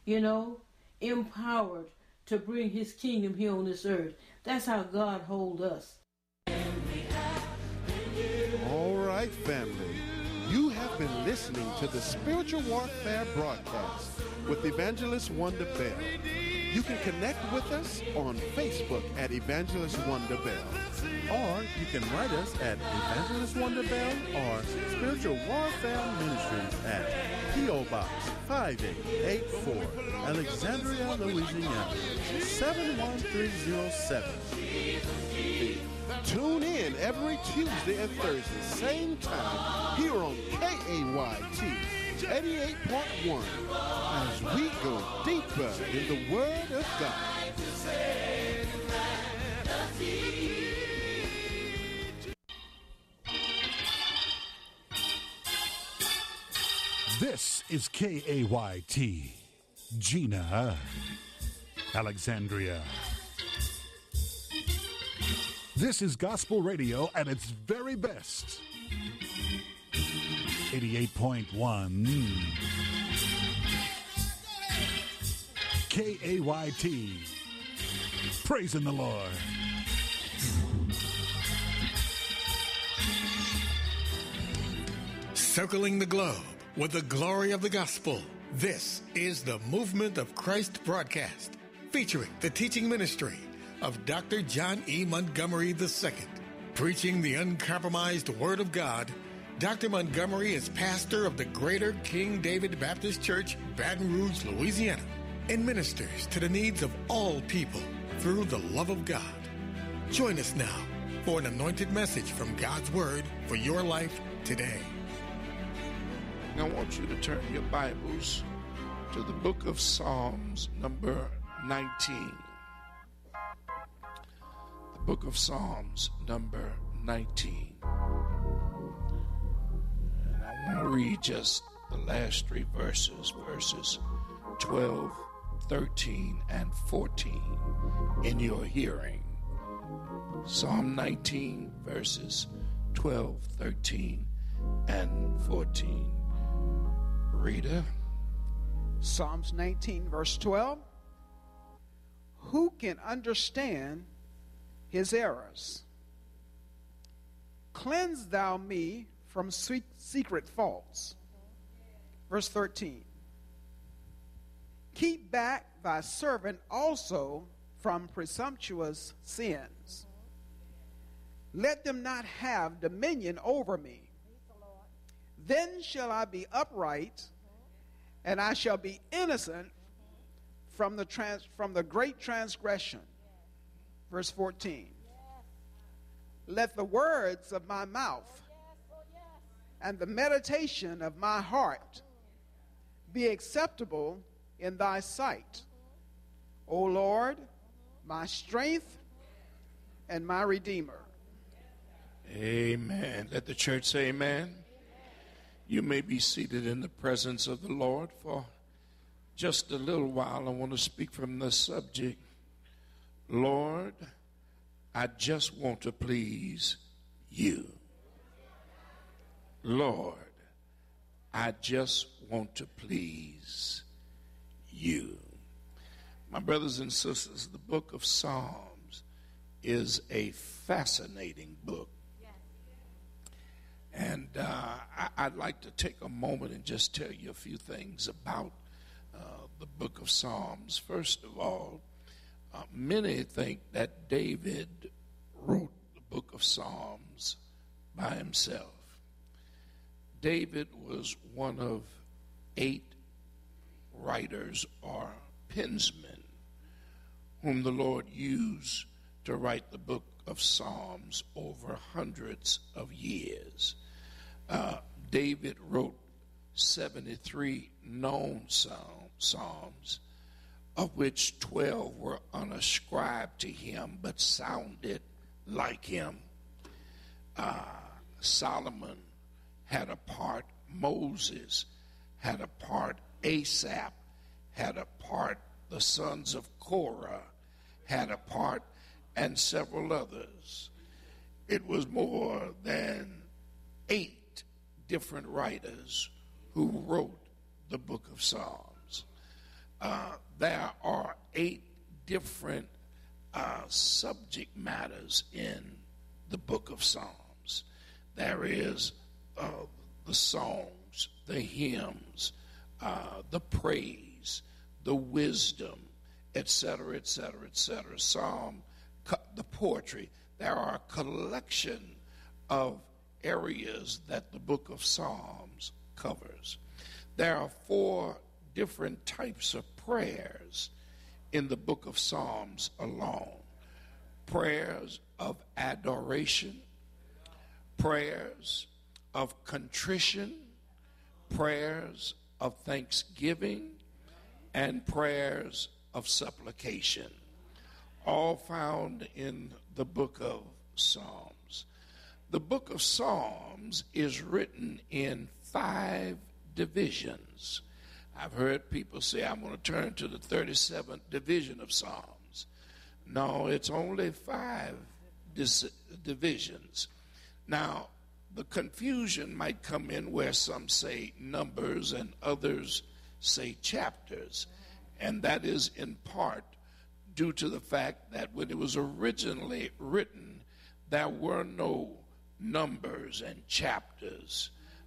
empowered to bring his kingdom here on this earth. That's how God holds us. All right, family. You have been listening to the Spiritual Warfare Broadcast with Evangelist Wonder Bell. You can connect with us on Facebook at Evangelist Wonder Bell. Or you can write us at Evangelist Wonder Bell or Spiritual Warfare Ministries at P.O. Box 5884, Alexandria, Louisiana, 71307. Tune in every Tuesday and Thursday, same time, here on KAYT 88.1, as we go deeper in the Word of God. This is KAYT, Gina, Alexandria. This is gospel radio at its very best. 88.1 KAYT. Praising the Lord. Circling the globe with the glory of the gospel. This is the Movement of Christ broadcast, featuring the teaching ministry of Dr. John E. Montgomery II. Preaching the uncompromised Word of God, Dr. Montgomery is pastor of the Greater King David Baptist Church, Baton Rouge, Louisiana, and ministers to the needs of all people through the love of God. Join us now for an anointed message from God's Word for your life today. I want you to turn your Bibles to the book of Psalms, number 19. The book of Psalms, number 19. And I want to read just the last three verses 12, 13, and 14 in your hearing. Psalm 19, verses 12, 13, and 14. Reader. Psalms 19, verse 12. Who can understand his errors? Cleanse thou me from secret faults. Verse 13. Keep back thy servant also from presumptuous sins. Let them not have dominion over me. Then shall I be upright, and I shall be innocent from the great transgression. Verse 14. Let the words of my mouth and the meditation of my heart be acceptable in thy sight, O Lord, my strength and my Redeemer. Amen. Let the church say amen. You may be seated in the presence of the Lord for just a little while. I want to speak from the subject, Lord, I just want to please you. Lord, I just want to please you. My brothers and sisters, the book of Psalms is a fascinating book. And I'd like to take a moment and just tell you a few things about the book of Psalms. First of all, many think that David wrote the book of Psalms by himself. David was one of 8 writers or pensmen whom the Lord used to write the book of Psalms over hundreds of years. David wrote 73 known psalms, of which 12 were unascribed to him but sounded like him. Solomon had a part, Moses had a part, Asaph had a part, the sons of Korah had a part, and several others. It was more than 8 different writers who wrote the book of Psalms. there are 8 different subject matters in the book of Psalms. There is the songs, the hymns, the praise, the wisdom, etc., etc., etc. Psalm, the poetry. There are a collection of areas that the book of Psalms covers. There are 4 different types of prayers in the book of Psalms alone. Prayers of adoration, prayers of contrition, prayers of thanksgiving, and prayers of supplication, all found in the book of Psalms. The book of Psalms is written in 5 divisions. I've heard people say, I'm going to turn to the 37th division of Psalms. No, it's only 5 divisions. Now, the confusion might come in where some say numbers and others say chapters. And that is in part due to the fact that when it was originally written, there were no numbers and chapters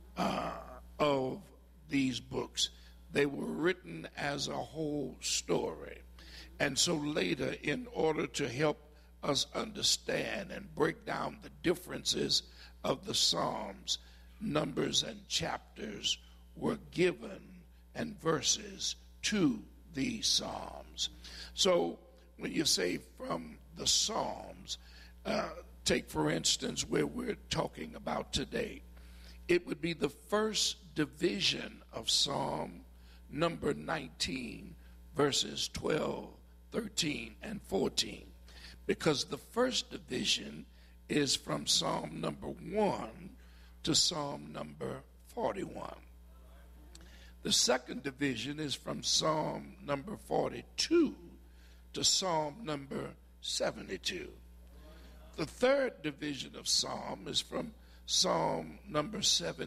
of these books. They were written as a whole story. And so later, in order to help us understand and break down the differences of the Psalms, numbers and chapters were given and verses to these Psalms. So when you say from the Psalms, take for instance where we're talking about today, it would be the first division of Psalm number 19, verses 12, 13, and 14, because the first division is from Psalm number 1 to Psalm number 41. The second division is from Psalm number 42 to Psalm number 72. The third division of Psalm is from Psalm number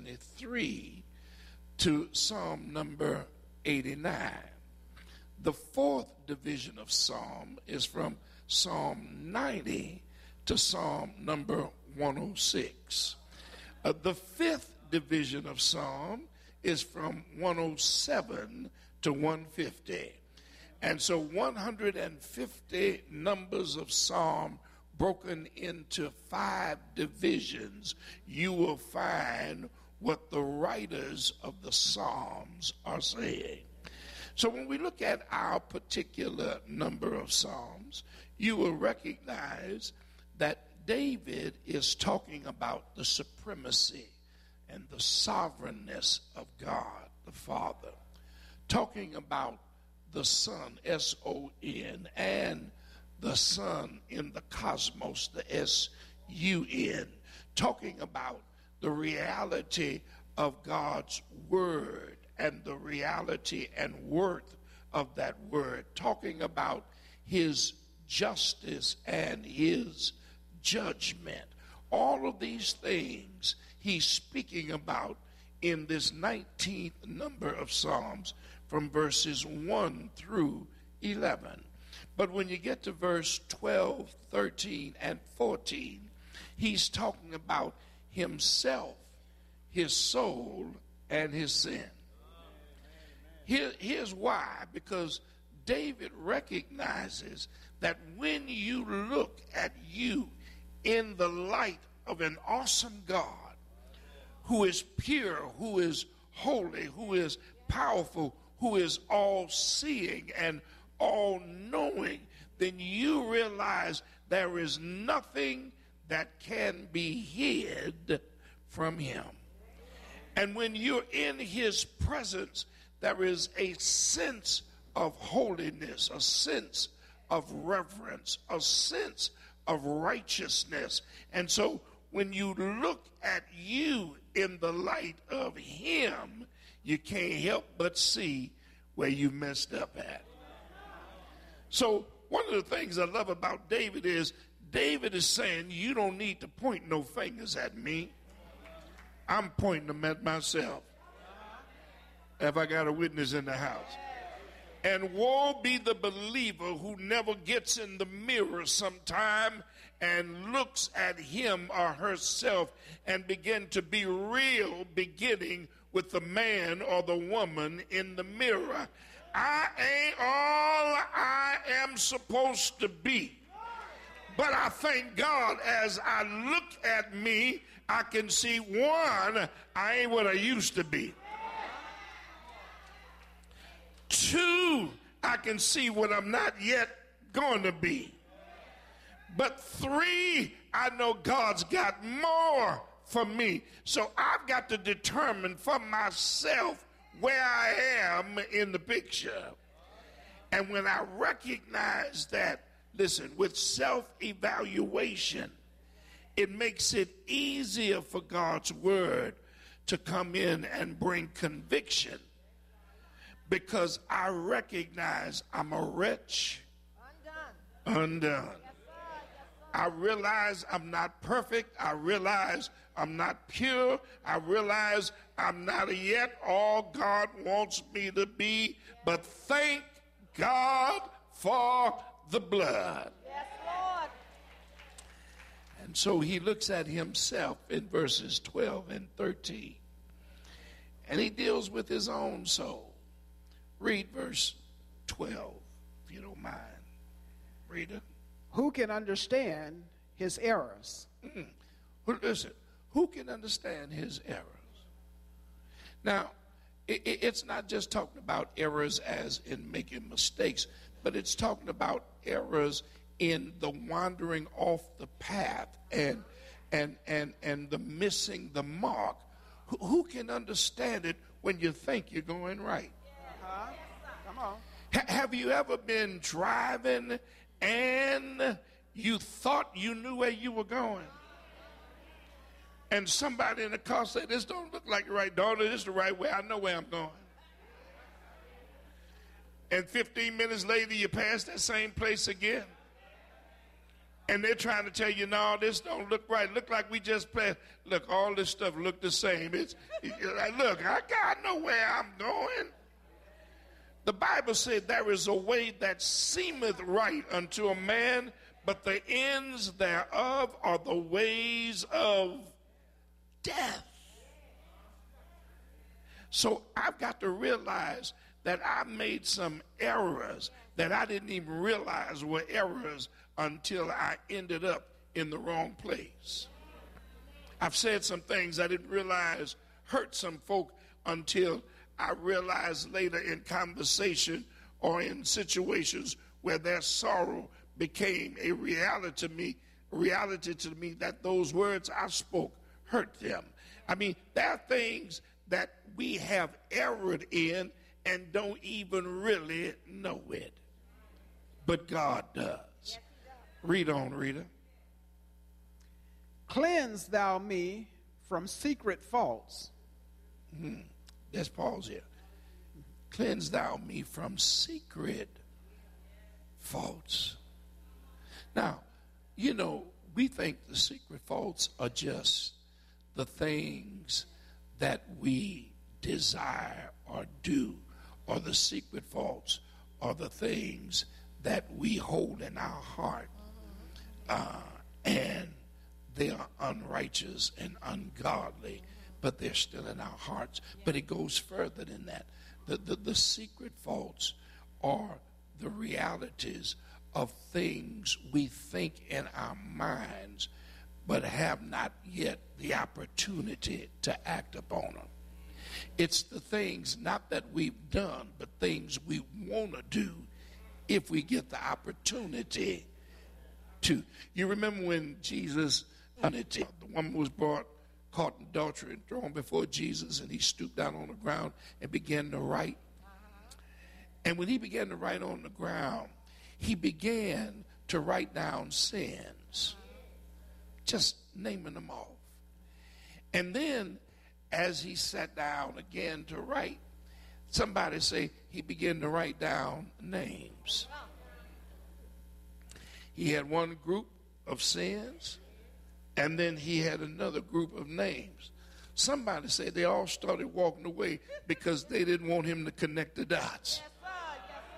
73 to Psalm number 89. The fourth division of Psalm is from Psalm 90 to Psalm number 106. The fifth division of Psalm is from 107 to 150. And so 150 numbers of Psalm broken into 5 divisions, you will find what the writers of the Psalms are saying. So when we look at our particular number of Psalms, you will recognize that David is talking about the supremacy and the sovereignness of God the Father, talking about the Son, S-O-N, and the Son in the cosmos, the S-U-N, talking about the reality of God's word and the reality and worth of that word, talking about his justice and his judgment. All of these things he's speaking about in this 19th number of Psalms from verses 1 through 11. But when you get to verse 12, 13, and 14, he's talking about himself, his soul, and his sin. Here's why. Because David recognizes that when you look at you in the light of an awesome God who is pure, who is holy, who is powerful, who is all-seeing and all-knowing, then you realize there is nothing that can be hid from him. And when you're in his presence, there is a sense of holiness, a sense of reverence, a sense of righteousness. And so when you look at you in the light of him, you can't help but see where you messed up at. So one of the things I love about David is saying, you don't need to point no fingers at me. I'm pointing them at myself. Have I got a witness in the house? And woe be the believer who never gets in the mirror sometime and looks at him or herself and begin to be real, beginning with the man or the woman in the mirror. I ain't all I am supposed to be. But I thank God as I look at me, I can see, one, I ain't what I used to be. Two, I can see what I'm not yet going to be. But three, I know God's got more for me. So I've got to determine for myself where I am in the picture. And when I recognize that, listen, with self-evaluation, it makes it easier for God's word to come in and bring conviction. Because I recognize I'm a wretch, undone. I realize I'm not perfect. I realize I'm not pure. I realize I'm not yet all God wants me to be. But thank God for the blood. Yes, Lord. And so he looks at himself in verses 12 and 13. And he deals with his own soul. Read verse 12, if you don't mind. Reader. Who can understand his errors? Listen, who can understand his errors? Now, it's not just talking about errors as in making mistakes, but it's talking about errors in the wandering off the path and the missing the mark. Who can understand it when you think you're going right? Come on. Have you ever been driving and you thought you knew where you were going? And somebody in the car said, this don't look like the right, daughter, this is the right way. I know where I'm going. And 15 minutes later, you pass that same place again. And they're trying to tell you, no, this don't look right. Look like we just passed. Look, all this stuff look the same. Look, I know where I'm going. The Bible said there is a way that seemeth right unto a man, but the ends thereof are the ways of death. So I've got to realize that I made some errors that I didn't even realize were errors until I ended up in the wrong place. I've said some things I didn't realize hurt some folk until I realized later in conversation or in situations where their sorrow became a reality to me that those words I spoke hurt them. I mean, there are things that we have erred in and don't even really know it. But God does. Yes, read on, reader. Cleanse thou me from secret faults. Let's pause here. Cleanse thou me from secret faults. Now, you know, we think the secret faults are just the things that we desire or do, or the secret faults are the things that we hold in our heart, and they are unrighteous and ungodly, but they're still in our hearts. But it goes further than that. The secret faults are the realities of things we think in our minds, but have not yet the opportunity to act upon them. It's the things not that we've done, but things we want to do if we get the opportunity to. You remember when Jesus, the woman was caught in adultery and thrown before Jesus, and he stooped down on the ground and began to write. And when he began to write on the ground, he began to write down sins, just naming them off. And then as he sat down again to write, somebody say he began to write down names. He had one group of sins, and then he had another group of names. Somebody say they all started walking away because they didn't want him to connect the dots.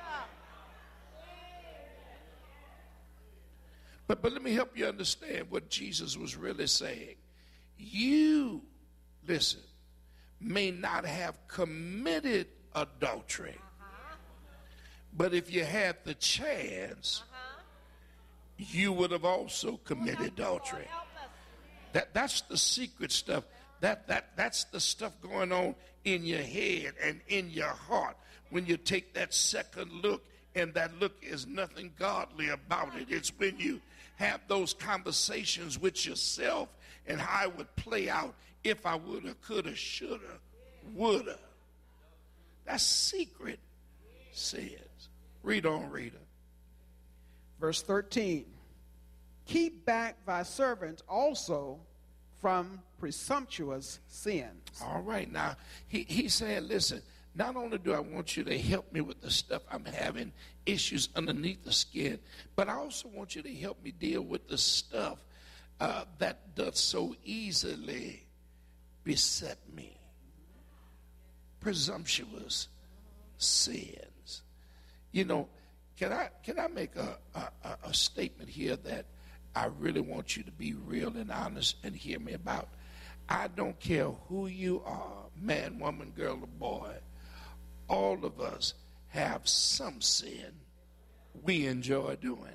But let me help you understand what Jesus was really saying. You, listen, may not have committed adultery, but if you had the chance, you would have also committed adultery. That's the secret stuff. That's the stuff going on in your head and in your heart when you take that second look, and that look is nothing godly about it. It's when you have those conversations with yourself and how it would play out if I woulda, coulda, shoulda, woulda. That's secret sins. Read on, reader. Verse 13. Keep back thy servant also from presumptuous sins. All right, now he said, listen, not only do I want you to help me with the stuff I'm having issues underneath the skin, but I also want you to help me deal with the stuff that does so easily beset me. Presumptuous sins. You know, can I make a statement here that I really want you to be real and honest and hear me about? I don't care who you are, man, woman, girl, or boy. All of us have some sin we enjoy doing.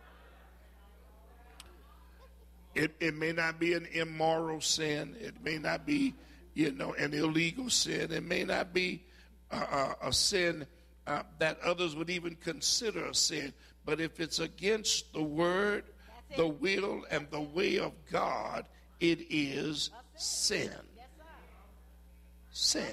It may not be an immoral sin. It may not be, an illegal sin. It may not be a sin that others would even consider a sin. But if it's against the word, the will, and the way of God, it is sin. Sin.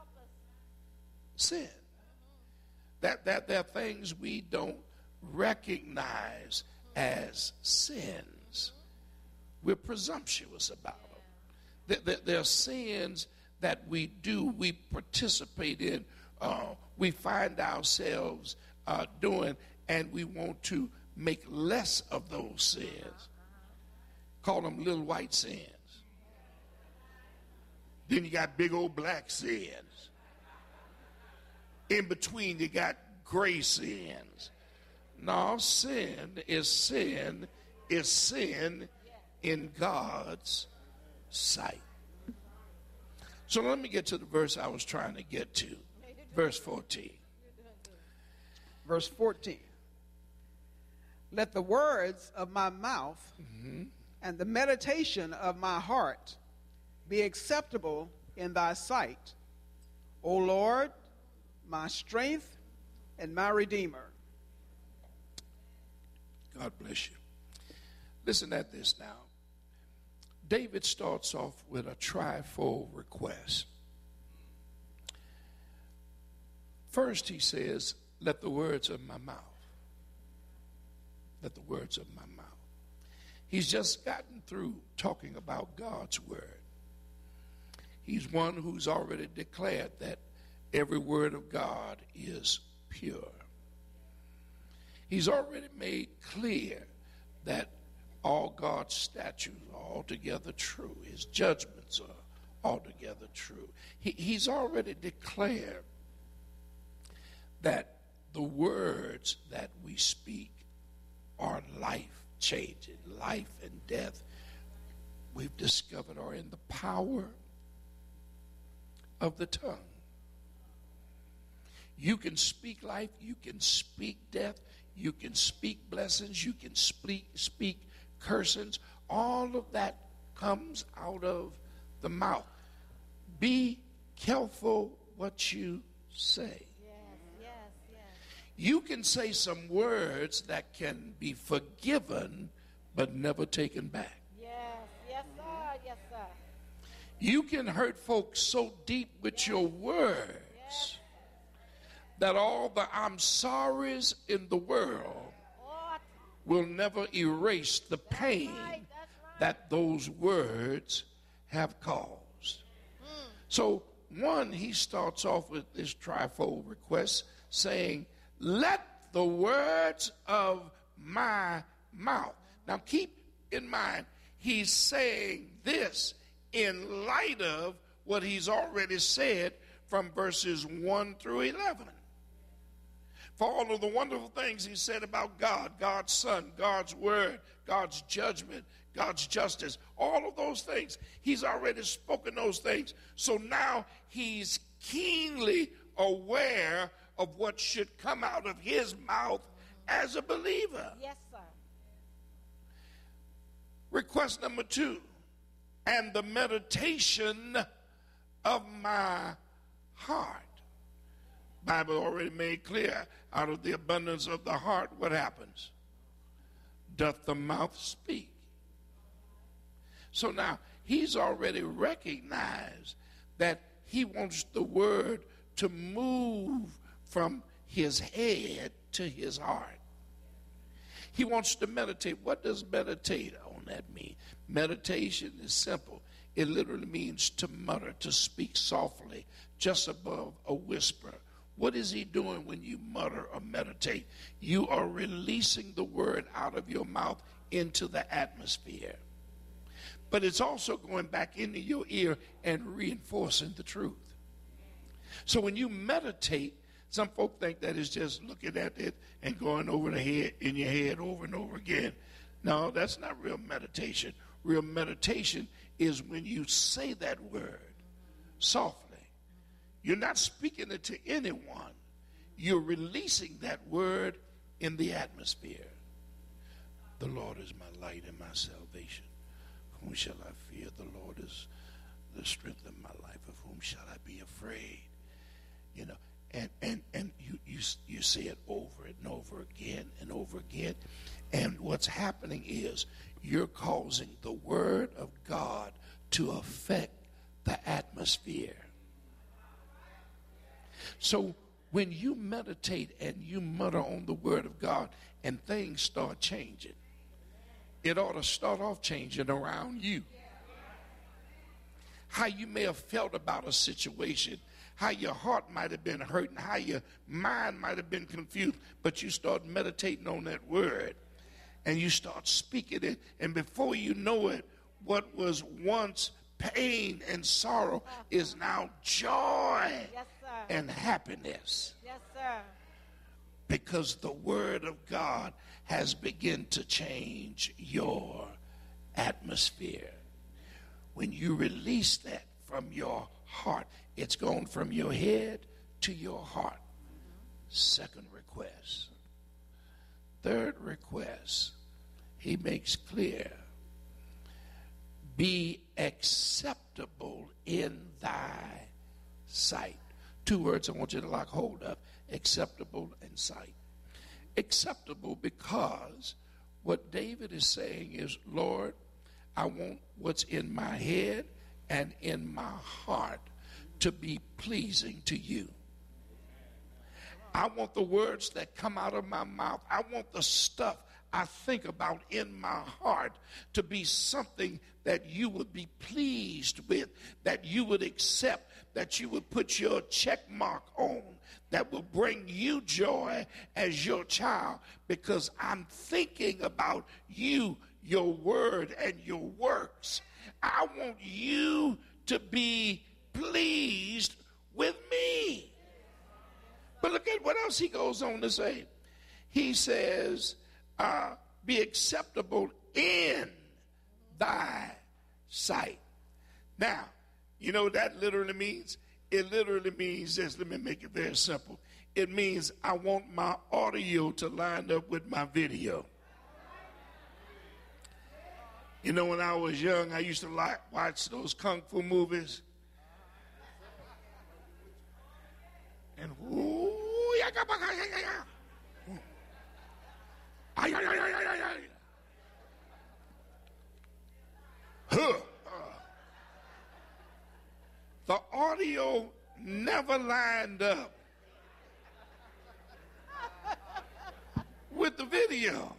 Sin. That there are things we don't recognize as sins. We're presumptuous about them. There are sins that we do, we participate in, we find ourselves doing, and we want to make less of those sins. Call them little white sins. Then you got big old black sins. In between, you got gray sins. No, sin is sin in God's sight. So let me get to the verse I was trying to get to. Verse 14. Verse 14. Let the words of my mouth and the meditation of my heart be acceptable in thy sight, O Lord, my strength and my redeemer. God bless you. Listen at this now. David starts off with a trifold request. First, he says, let the words of my mouth. Let the words of my mouth. He's just gotten through talking about God's word. He's one who's already declared that every word of God is pure. He's already made clear that all God's statutes are altogether true. His judgments are altogether true. He's already declared that the words that we speak are life-changing. Life and death, we've discovered, are in the power of the tongue. You can speak life, you can speak death, you can speak blessings, you can speak cursings. All of that comes out of the mouth. Be careful what you say. You can say some words that can be forgiven but never taken back. Yes, sir. You can hurt folks so deep with your words that all the I'm sorry's in the world will never erase the pain that those words have caused. So, one, he starts off with this trifold request saying, let the words of my mouth. Now, keep in mind, he's saying this in light of what he's already said from verses 1 through 11. for all of the wonderful things he said about God, God's Son, God's Word, God's judgment, God's justice, all of those things. He's already spoken those things. So now he's keenly aware of what should come out of his mouth as a believer. Yes, sir. Request number 2, and the meditation of my heart. Bible already made clear, out of the abundance of the heart, what happens? Doth the mouth speak? So now, he's already recognized that he wants the word to move from his head to his heart. He wants to meditate. What does meditate on that mean? Meditation is simple. It literally means to mutter, to speak softly, just above a whisper. What is he doing when you mutter or meditate? You are releasing the word out of your mouth into the atmosphere. But it's also going back into your ear and reinforcing the truth. So when you meditate, some folk think that is just looking at it and going over the head in your head over and over again. No, that's not real meditation. Real meditation is when you say that word softly. You're not speaking it to anyone. You're releasing that word in the atmosphere. The Lord is my light and my salvation. Whom shall I fear? The Lord is the strength of my life. Of whom shall I be afraid? You know, and you say it over and over again and over again. And what's happening is you're causing the word of God to affect the atmosphere. So when you meditate and you mutter on the word of God and things start changing, it ought to start off changing around you. How you may have felt about a situation, how your heart might have been hurting, how your mind might have been confused, but you start meditating on that word and you start speaking it, and before you know it, what was once pain and sorrow is now joy. Yes, sir. And happiness. Yes, sir. Because the word of God has begun to change your atmosphere. When you release that from your heart, it's gone from your head to your heart. Second request. Third request, he makes clear, be acceptable in thy sight. 2 words I want you to lock hold of: acceptable and sight. Acceptable because what David is saying is, Lord, I want what's in my head and in my heart to be pleasing to you. I want the words that come out of my mouth, I want the stuff I think about in my heart to be something that you would be pleased with, that you would accept, that you would put your check mark on, that will bring you joy as your child, because I'm thinking about you, your word, and your works. I want you to be pleased with me. But look at what else he goes on to say. He says, be acceptable in thy sight. Now, you know what that literally means? It literally means this. Let me make it very simple. It means I want my audio to line up with my video. You know, when I was young, I used to watch those kung fu movies. And the audio never lined up with the video.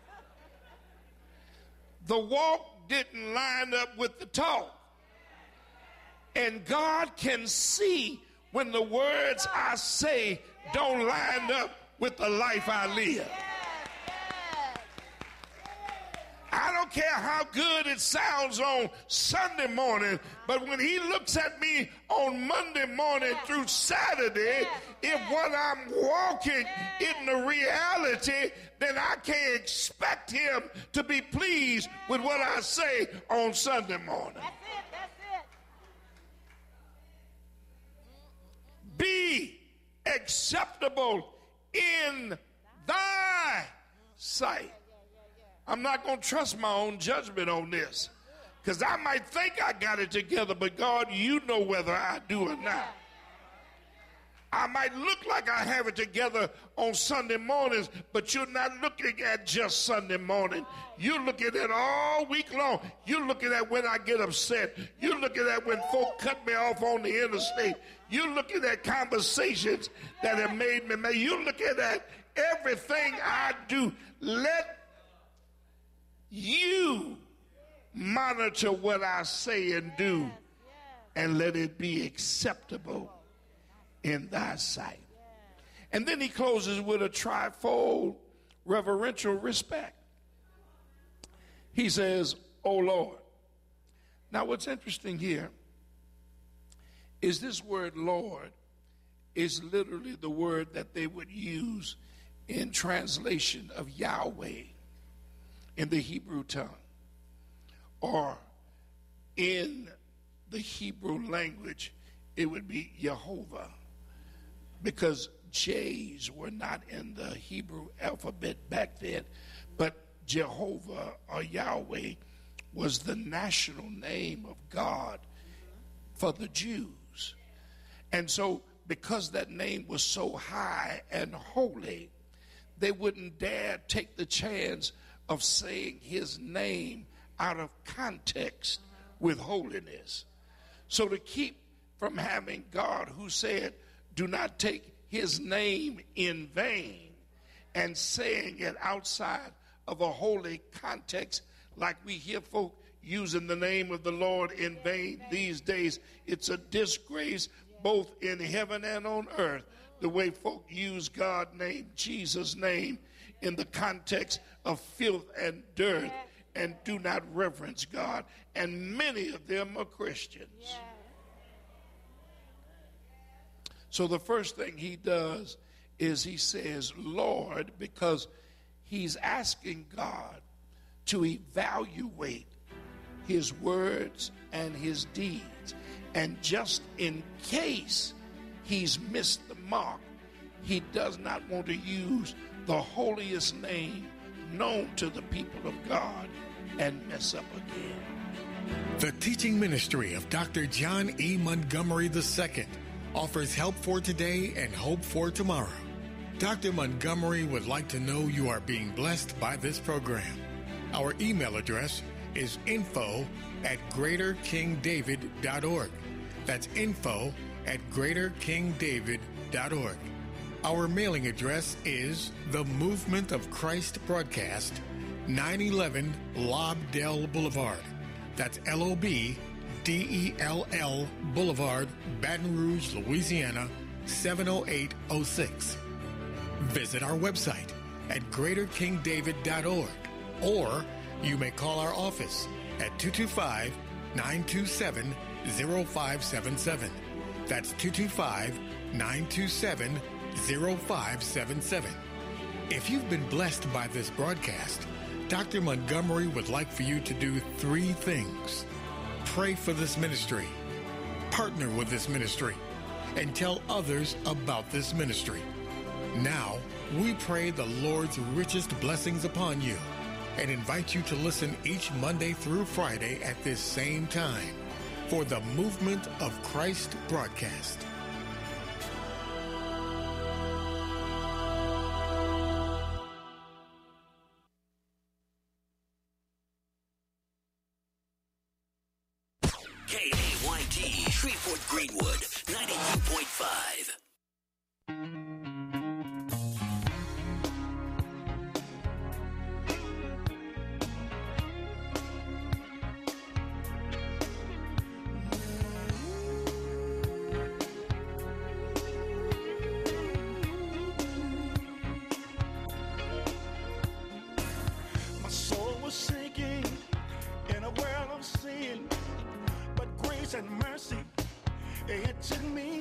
The walk didn't line up with the talk. And God can see when the words I say don't line up with the life I live. I don't don't care how good it sounds on Sunday morning, but when he looks at me on Monday morning through Saturday, if what I'm walking in the reality, then I can't expect him to be pleased with what I say on Sunday morning. That's it. Be acceptable in thy sight. I'm not going to trust my own judgment on this, because I might think I got it together, but God, you know whether I do or not. I might look like I have it together on Sunday mornings, but you're not looking at just Sunday morning. You're looking at all week long. You're looking at when I get upset. You're looking at when folk cut me off on the interstate. You're looking at conversations that have made me mad. You're looking at everything I do. Let you monitor what I say and do, and let it be acceptable in thy sight. And then he closes with a trifold reverential respect. He says, "O Lord." Now what's interesting here is this word Lord is literally the word that they would use in translation of Yahweh in the Hebrew tongue, or in the Hebrew language it would be Jehovah, because J's were not in the Hebrew alphabet back then, but Jehovah or Yahweh was the national name of God for the Jews. And so because that name was so high and holy, they wouldn't dare take the chance of saying his name out of context with holiness. So to keep from having God who said, do not take his name in vain, and saying it outside of a holy context, like we hear folk using the name of the Lord in vain these days. It's a disgrace both in heaven and on earth, the way folk use God's name, Jesus' name, in the context of filth and dirt, and do not reverence God. And many of them are Christians. So the first thing he does is he says, Lord, because he's asking God to evaluate his words and his deeds. And just in case he's missed the mark, he does not want to use the holiest name known to the people of God and mess up again. The teaching ministry of Dr. John E. Montgomery II offers help for today and hope for tomorrow. Dr. Montgomery would like to know you are being blessed by this program. Our email address is info@greaterkingdavid.org. That's info@greaterkingdavid.org. Our mailing address is The Movement of Christ Broadcast, 911 Lobdell Boulevard. That's LOBDELL Boulevard, Baton Rouge, Louisiana, 70806. Visit our website at greaterkingdavid.org, or you may call our office at 225-927-0577. That's 225-927-0577. If you've been blessed by this broadcast, Dr. Montgomery would like for you to do 3 things. Pray for this ministry, partner with this ministry, and tell others about this ministry. Now, we pray the Lord's richest blessings upon you and invite you to listen each Monday through Friday at this same time for the Movement of Christ broadcast. KAYT, Shreveport Greenwood, 92.5. My soul was sinking say it to me.